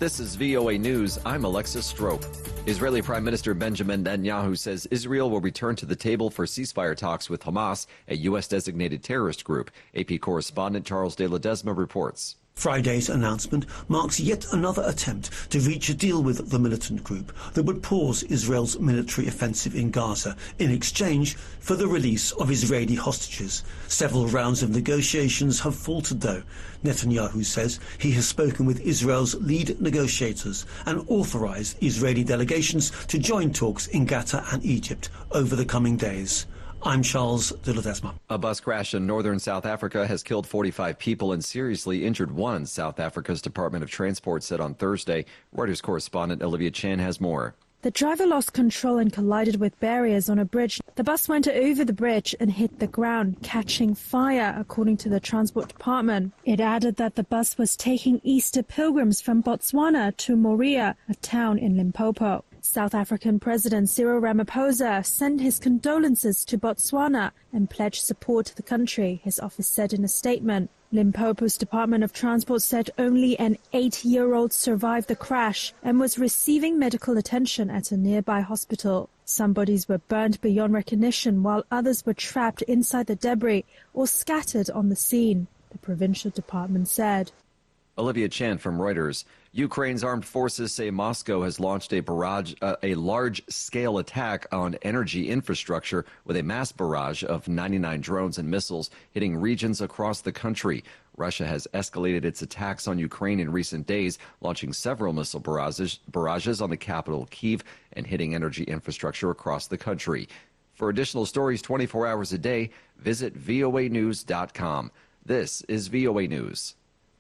This is VOA News. I'm Alexis Strope. Israeli Prime Minister Benjamin Netanyahu says Israel will return to the table for ceasefire talks with Hamas, a U.S.-designated terrorist group. AP correspondent Charles de Ledesma reports. Friday's announcement marks yet another attempt to reach a deal with the militant group that would pause Israel's military offensive in Gaza in exchange for the release of Israeli hostages. Several rounds of negotiations have faltered, though. Netanyahu says he has spoken with Israel's lead negotiators and authorized Israeli delegations to join talks in Qatar and Egypt over the coming days. I'm Charles de Ledesma. A bus crash in northern South Africa has killed 45 people and seriously injured one, South Africa's Department of Transport said on Thursday. Reuters correspondent Olivia Chan has more. The driver lost control and collided with barriers on a bridge. The bus went over the bridge and hit the ground, catching fire, according to the Transport Department. It added that the bus was taking Easter pilgrims from Botswana to Moria, a town in Limpopo. South African President Cyril Ramaphosa sent his condolences to Botswana and pledged support to the country, his office said in a statement. Limpopo's Department of Transport said only an 8-year-old survived the crash and was receiving medical attention at a nearby hospital. Some bodies were burned beyond recognition, while others were trapped inside the debris or scattered on the scene, the provincial department said. Olivia Chan from Reuters. Ukraine's armed forces say Moscow has launched a large-scale attack on energy infrastructure with a mass barrage of 99 drones and missiles hitting regions across the country. Russia has escalated its attacks on Ukraine in recent days, launching several missile barrages on the capital, Kyiv, and hitting energy infrastructure across the country. For additional stories 24 hours a day, visit voanews.com. This is VOA News.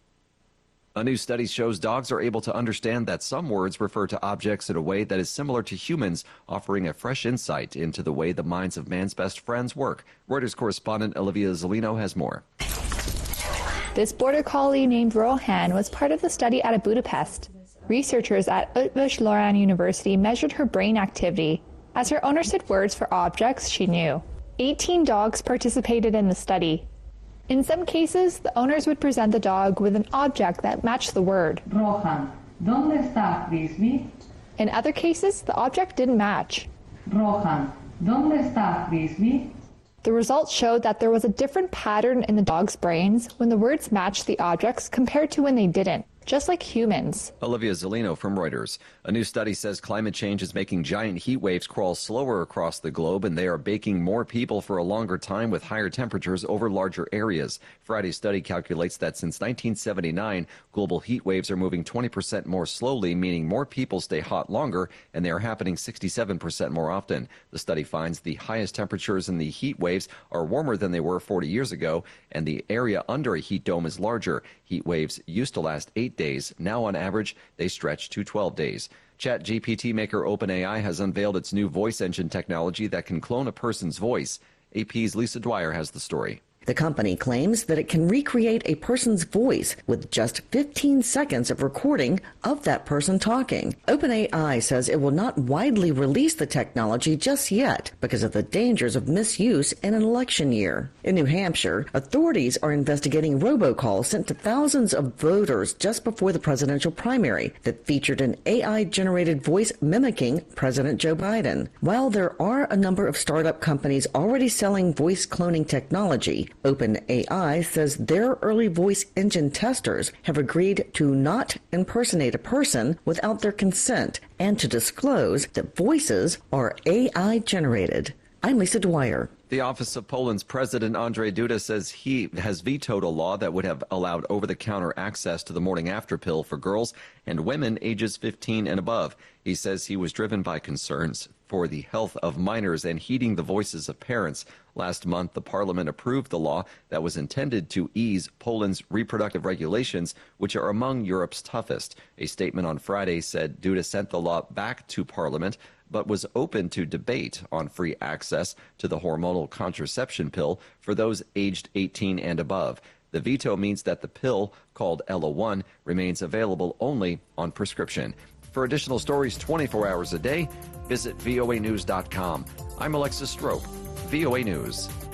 A new study shows dogs are able to understand that some words refer to objects in a way that is similar to humans, offering a fresh insight into the way the minds of man's best friends work. Reuters correspondent Olivia Zolino has more. This border collie named Rohan was part of the study out of Budapest. Researchers at Eötvös Loránd University measured her brain activity. As her owner said words for objects she knew. 18 dogs participated in the study. In some cases, the owners would present the dog with an object that matched the word. Rohan, ¿dónde está Frisbee? In other cases, the object didn't match. Rohan, ¿dónde está Frisbee? The results showed that there was a different pattern in the dog's brains when the words matched the objects compared to when they didn't, just like humans. Olivia Zolino from Reuters. A new study says climate change is making giant heat waves crawl slower across the globe, and they are baking more people for a longer time with higher temperatures over larger areas. Friday's study calculates that since 1979, global heat waves are moving 20% more slowly, meaning more people stay hot longer, and they are happening 67% more often. The study finds the highest temperatures in the heat waves are warmer than they were 40 years ago, and the area under a heat dome is larger. Heat waves used to last 8 days. Now, on average, they stretch to 12 days. ChatGPT maker OpenAI has unveiled its new voice engine technology that can clone a person's voice. AP's Lisa Dwyer has the story. The company claims that it can recreate a person's voice with just 15 seconds of recording of that person talking. OpenAI says it will not widely release the technology just yet because of the dangers of misuse in an election year. In New Hampshire, authorities are investigating robocalls sent to thousands of voters just before the presidential primary that featured an AI-generated voice mimicking President Joe Biden. While there are a number of startup companies already selling voice cloning technology, OpenAI says their early voice engine testers have agreed to not impersonate a person without their consent and to disclose that voices are AI-generated. I'm Lisa Dwyer. The office of Poland's President Andrzej Duda says he has vetoed a law that would have allowed over-the-counter access to the morning after pill for girls and women ages 15 and above. He says he was driven by concerns for the health of minors and heeding the voices of parents. Last month, the parliament approved the law that was intended to ease Poland's reproductive regulations, which are among Europe's toughest. A statement on Friday said Duda sent the law back to parliament, but was open to debate on free access to the hormonal contraception pill for those aged 18 and above. The veto means that the pill, called Ella-1, remains available only on prescription. For additional stories 24 hours a day, visit voanews.com. I'm Alexis Strope, VOA News.